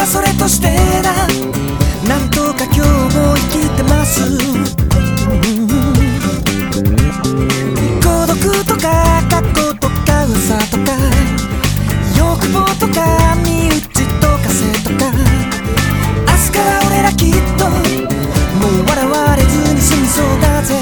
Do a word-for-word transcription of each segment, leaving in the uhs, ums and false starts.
それとしてだ、なんとか今日も生きてます。孤独とか過去とか噂とか欲望とか身内とか性とか、明日から俺らきっともう笑われずに済みそうだぜ。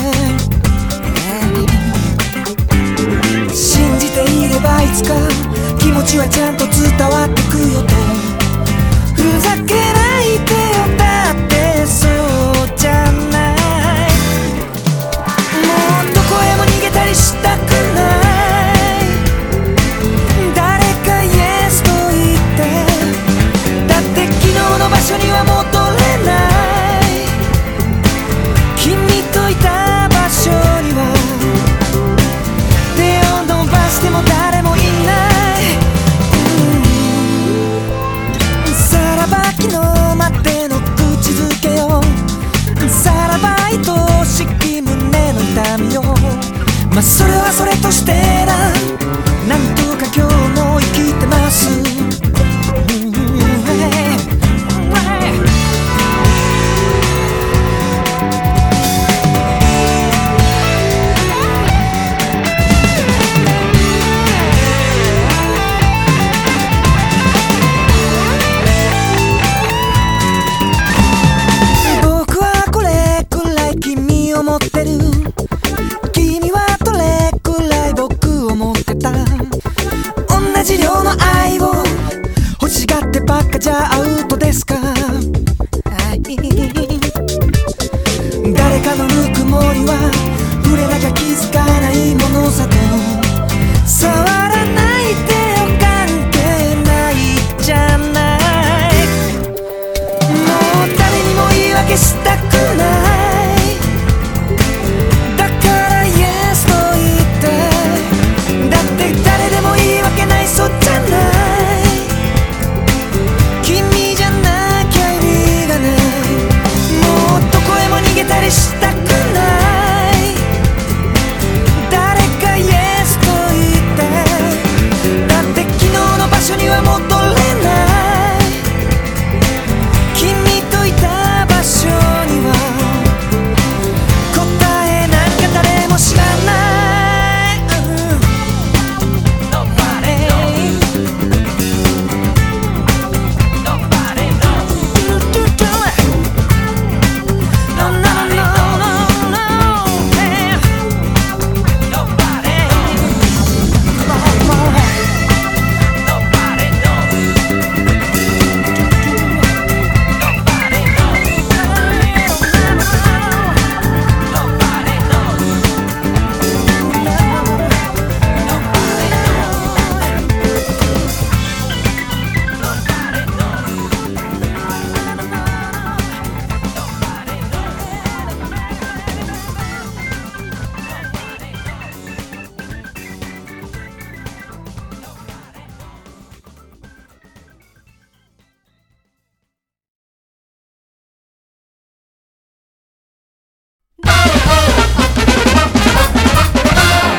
信じていればいつか気持ちはちゃんと伝わってくよと。ふざけないでよ、だってそうじゃない。もうどこへも逃げたりしたくない。誰かイエスと言って、だって昨日の場所には戻れない。君といた場所には手を伸ばしても誰もいない。昨日までの口づけよ、さらば愛しき胸の痛みよ。まあそれはそれとしてだ、なんとか今日も生きてます。持ってる君はどれくらい僕を持ってた。同じ量の愛を欲しがってばっかじゃアウトですか。誰かのぬくもりは触れなきゃ気づかないものさと。触らないでよ、関係ないじゃない。もう誰にも言い訳したく